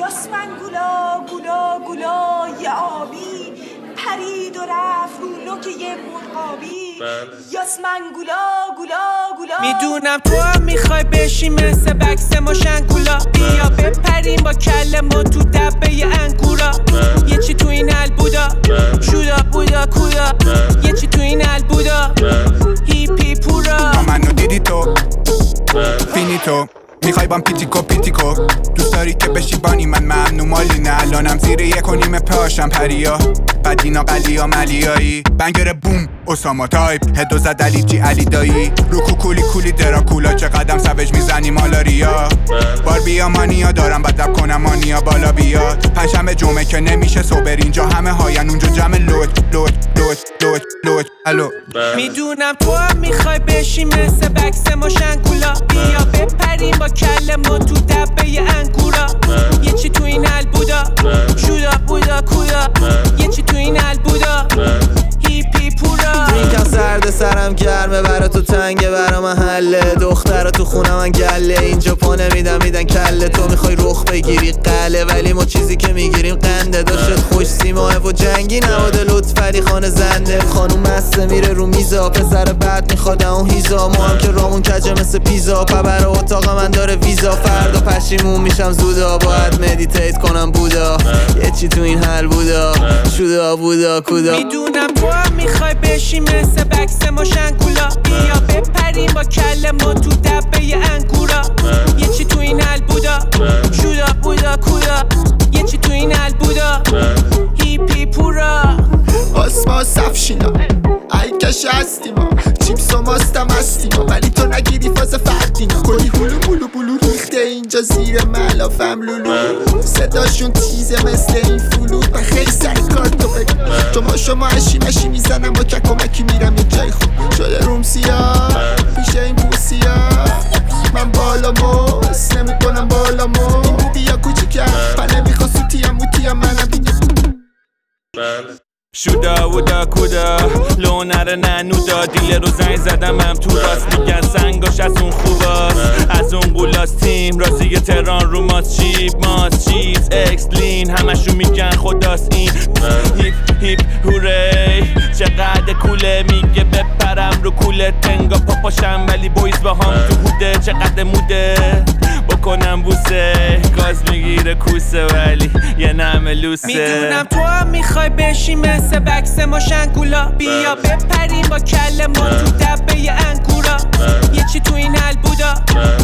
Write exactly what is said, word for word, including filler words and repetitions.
یاسمن گولا گولا گولا یه آبی پرید و رفت رو نوک یه مرغابی. یاسمن گولا گولا گولا میدونم تو هم میخوای بشی مثل بکس ماشنگولا. بیا بپریم با کل ما تو دبه انگورا. یه چی تو این حل بودا شودا بودا کودا. یه چی تو این حل بودا هیپی پورا. منو دیدی تو فینیتو میخوای بام پیتیکو پیتیکو. دوست داری که بشی بانی من ممنو مالی نه. الانم زیر یک و نیم پاشم پریا بدینا قلیا ملیایی. بنگر بوم اساما تایپ هدو زد علی جی علی دایی. رو کوکولی کولی دراکولا چه قدم سوج میزنی مالاریا. بار بیا مانیا دارم بدب کنم مانیا بالا بیاد. پنجشنبه جمعه که نمیشه صبر اینجا همه هاین اونجا جمع لوت لوت لوت لوت لوت الو. میدونم تو هم میخوای بشی مثل بکس ماشنگولا. بیا بپریم با کل ما تو دبه انگورا. یه چی تو این حل بودا شودا بودا کودا. یه چی تو این حل بودا هیپی پورا. درینکم سرد سرم گرمه برا تو تنگه برا محله. دخترا تو خونه من گله اینجا پا نمیدن میدن کله. تو میخوای رخ بگیری قله ولی ما چیزی که میگیریم قنده. داشت خوش سیماه و جنگی نواده لطف علی خانه زنده. خانوم مسته میره رو میزا پسر بعد میخواد اون هیزا. ما هم که رامون کجه مثل پیزا پبر اتاق من داره ویزا. فردا پشیمون میشم زودا باید مدیتیت کنم بودا. یه چی تو این حل بودا شودا بودا کودا. میدونم تو هم میخوای بشی مثل بکس ماشنگولا. بیا بپریم با کل ما تو دبه انگورا. یه چی تو این حل بودا شودا بودا کودا. یه چی تو این حل بودا هیپی پورا. آسما سفشینا ای کش هستی ما چیپس و ماستم هستی ما. ولی تو نگیری فاز فردینا. کلی هلو بلو بلو ریخته اینجا زیر ملافم لولو. صداشون تیزه مثل این فلوت. من خیلی سر کار تو بگم چون شما اشی مشی میزنم با که کمکی میرم یه جای خوب. شده روم سیاه پیش این بوسیا. من بالا موس نمی کنم بالا مو. این بودی یا کوچیکم من نمیخوا سوتیم موتیم منم دیگه. شودا ودا کودا لو نره ننودا. دیل رو زنگ زدم هم تو راست میگن سنگاش از اون خوباست. از اون قولاس تیم رازی تران رو ماست چیپ ماست چیز اکسلین همشون میگن خداست این. هیپ هیپ هوری چقدر کوله میگه بپرم رو کوله. تنگا پاپاشم ولی بویز با هم تو هوده. چقدر موده بکنم بوسه گاز میگیره کوسه ولی یه نمه لوسه. میدونم تو هم میخوای بشی مثل بکس ماشنگولا. بیا بپریم با کل ما تو دبه انگورا. یه چی تو این حل بودا